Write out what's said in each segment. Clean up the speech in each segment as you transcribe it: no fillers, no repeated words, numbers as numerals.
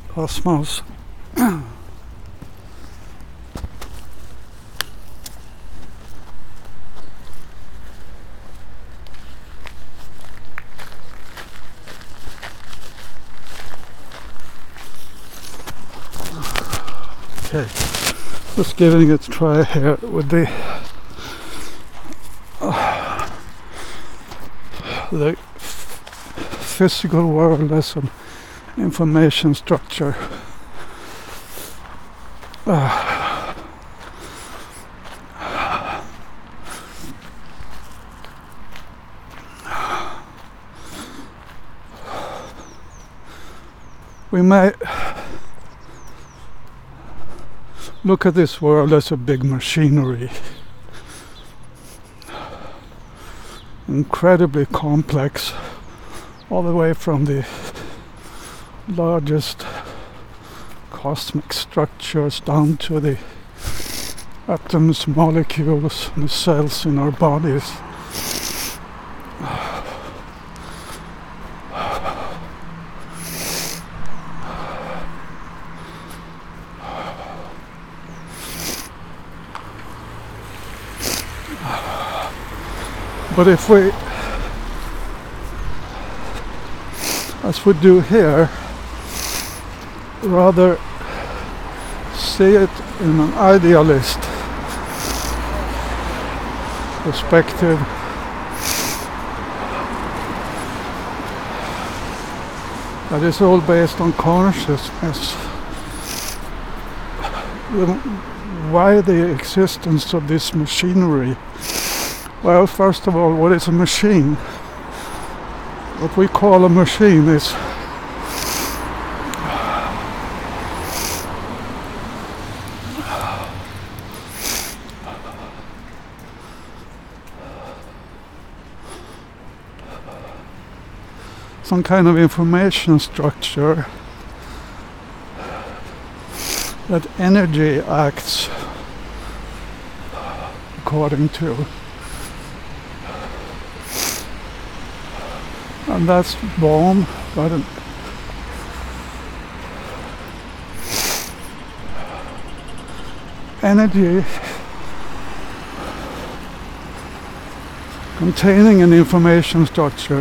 cosmos. Okay, just giving it a try here with the physical world as an information structure. We may look at this world as a big machinery, incredibly complex, all the way from the largest cosmic structures down to the atoms, molecules, and the cells in our bodies. But if we, as we do here, rather see it in an idealist perspective, that is all based on consciousness, why the existence of this machinery? Well, first of all, what is a machine? What we call a machine is some kind of information structure that energy acts according to. And that's born by the energy containing an information structure.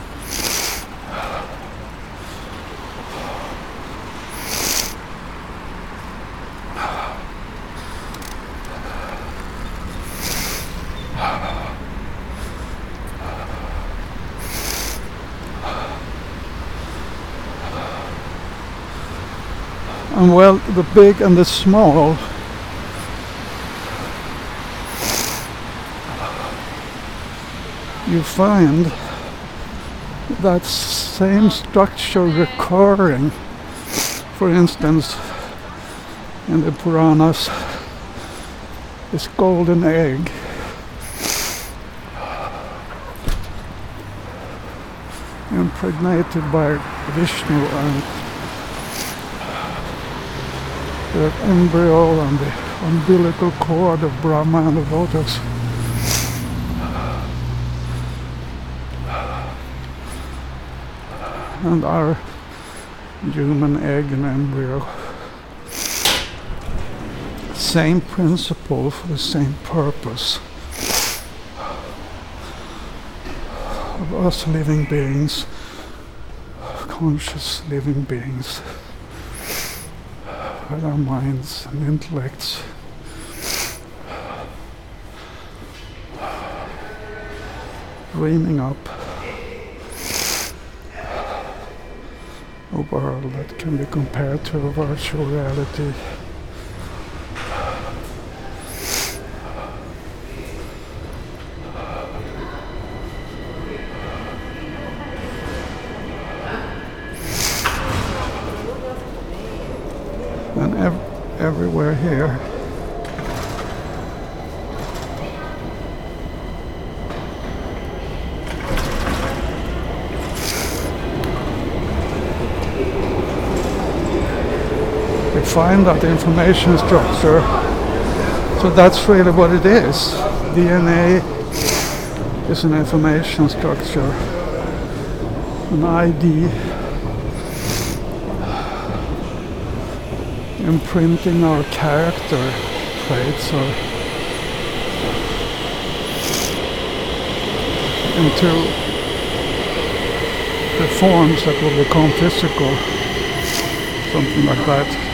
And well, the big and the small you find that same structure recurring. For instance, in the Puranas, this golden egg impregnated by Vishnu and the embryo and the umbilical cord of Brahma and the lotus. And our human egg and embryo. Same principle for the same purpose. Of us living beings, conscious living beings, with our minds and intellects. Dreaming up a world that can be compared to a virtual reality. And everywhere here we find that information structure. So that's really what it is. DNA is an information structure, an ID imprinting our character traits or into the forms that will become physical, something like that.